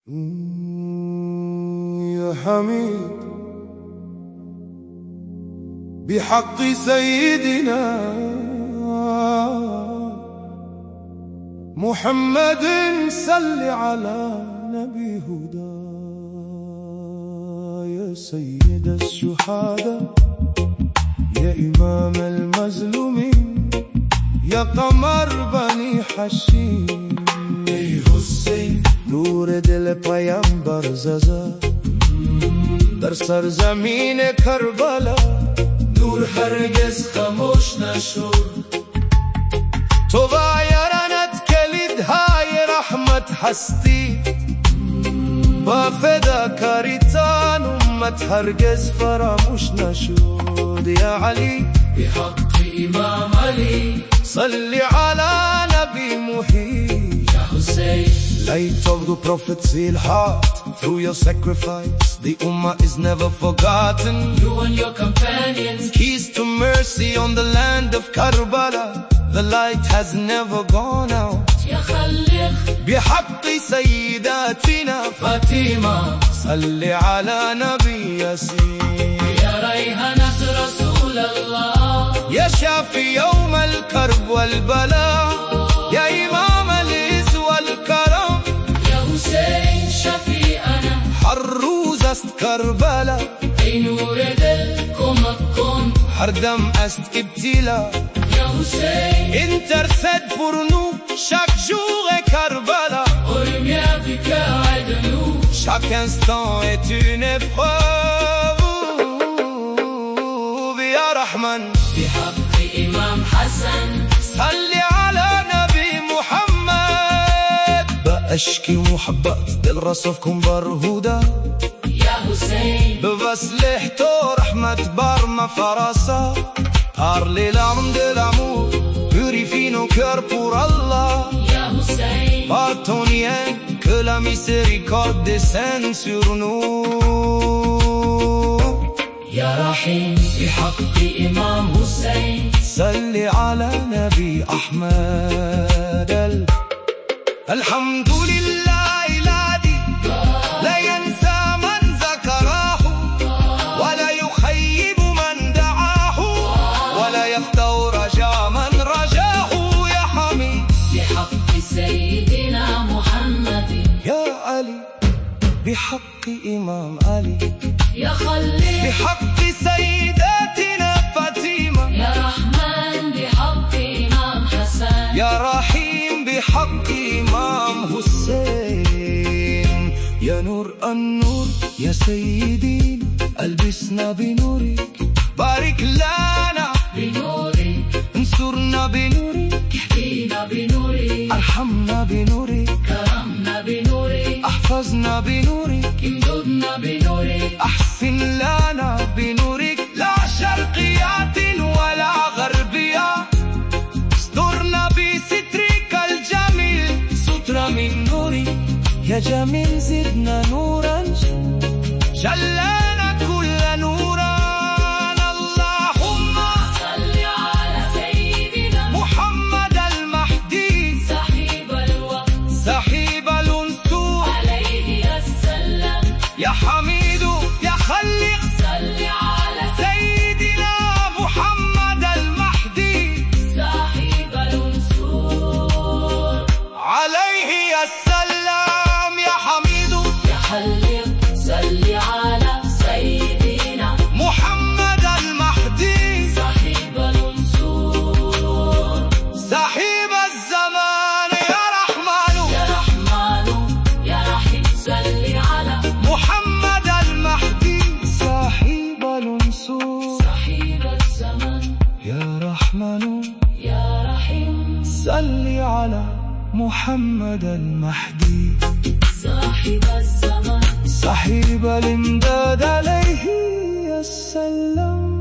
يا حميد بحق سيدنا محمد صل على نبي هدى. يا سيد الشهداء يا إمام المظلومين يا قمر بني حشيم ای حسین نور دل پیامبر زازا در سرزمین کربلا نور هرگز خاموش نشد. تو و یارانت کلیدهای رحمت هستی با فداکاریتان امت هرگز فراموش نشد. یا علی بحق امام علی صل على نبی محیط. یا حسین Light of the prophet's seal heart, through your sacrifice, the Ummah is never forgotten. You and your companions, Keys to mercy on the land of Karbala, the light has never gone out. يا خليق بحق سيداتنا فاطمة صل على نبي ياسين. يا ريحانة رسول الله يا شافي يوم الكرب والبلاء يا إمام العز والكرم. يا حسين شفيعنا حروز است کربلا ای نور دل کمک کن هر دم است ابتلا. يا حسين intercède pour nous chaque jour est Karbala. aux lumières du cœur et de nous Chaque instant est une épreuve. Ya Rahman بحق إمام حسن صل على نبي محمد. بأشكي محبت دل رصفكم برهودا يا حسين بوصله تو رحمت بر ma farasa. Parlez l'arme de l'amour, purifie nos cœurs pour Allah. يا حسين Par ton lien, que la miséricorde descende sur nous. يا رحيم بحق إمام حسين صل على نبي أحمد. الحمد لله الذي لا ينسى من ذكره ولا يخيب من دعاه ولا يخطئ رجاء من رجاه. يا حميد بحق سيدنا محمد يا علي بحق إمام علي يا خليل بحق سيداتنا فاطمة يا رحمن بحق إمام حسن يا رحيم بحق إمام حسين. يا نور النور يا سيدي ألبسنا بنورك بارك لنا بنورك انصرنا بنورك احكينا بنورك ارحمنا بنورك كرمنا بنورك احفظنا بنورك امددنا بنورك احسن لنا بنورك. لا شرقيات ولا غربيات استرنا بسترك الجميل سترة من نورك. يا جميل زدنا نورا جلانا كل نورا. اللهم صل على سيدنا محمد المهدي صاحب الوقت صاحب الأنسور عليه السلام. يا حميد يا خلق صل على سيدنا محمد المهدي صاحب الأنصور عليه السلام. يا حميد يا خليق صل على سيدنا محمد المهدي صاحب الأنصور صاحب الزمان. يا رحمن يا رحمن يا رحيم صل على محمد المهدي صاحب الأنسور. صاحب الزمان يا رحمن يا رحيم صل على محمد المهدي صاحب الزمان صاحب الإمداد عليه السلام.